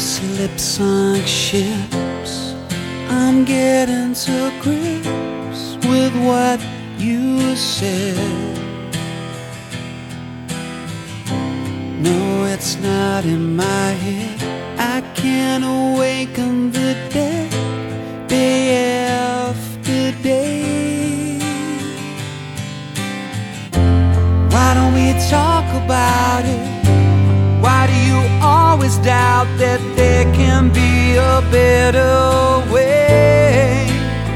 slip sunk ships. I'm getting to grips with what you said. No, it's not in my head. I can't awaken the dead day after day. Why don't we talk about it? Why do you always doubt that there can be a better way?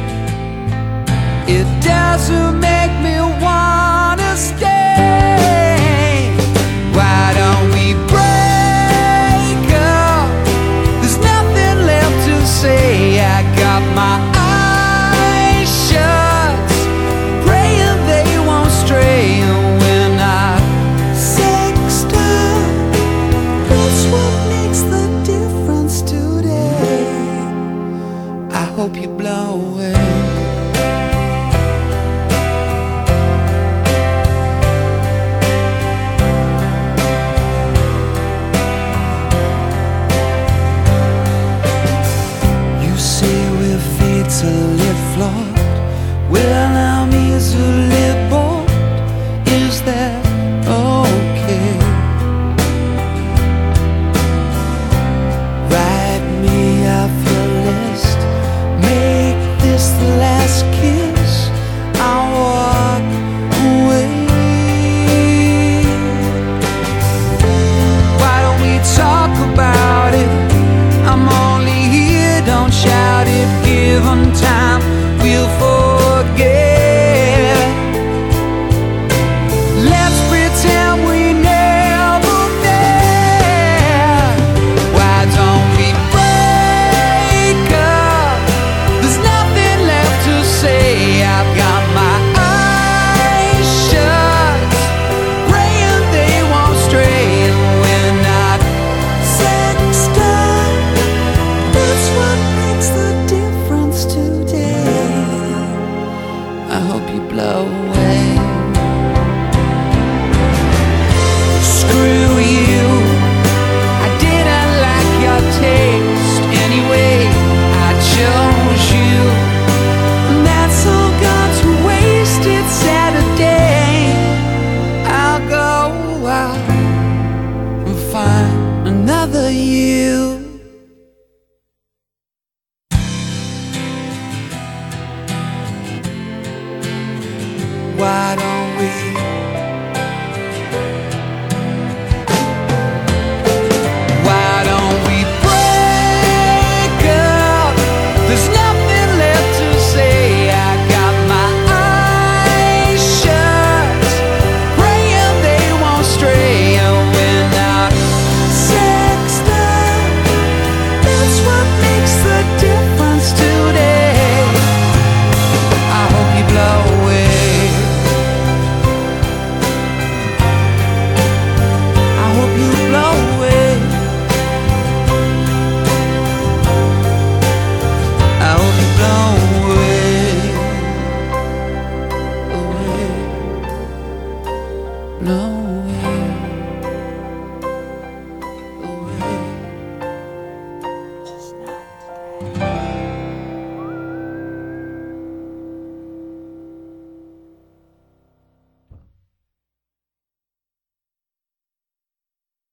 It doesn't make me wanna stay. Why don't we break up? There's nothing left to say. I got my eyes shut, praying they won't stray. And when I sext up, that's what makes the difference today. I hope you blow away. Fatally flawed, well, I'm easily bored. Is that okay? Write me off your list, make this the last kiss. I'll walk away. Why don't we talk about it? I'm only here, don't shout it. Given time, we'll forget. Let's pretend we never met. Why don't we break up? There's nothing left to say. I've got my eyes shut, praying they won't stray. And when I sext up, that's what makes the difference today. I hope you blow away. Screw you, I didn't like your taste anyway. I chose you, and that's all gone to waste. It's Saturday. I'll go out and find another you. Why don't we? Why don't we break up? There's nothing left to say. I got my eyes shut, praying they won't stray. And when I sext up, that's what makes the difference today. I hope you blow away. No way. Away.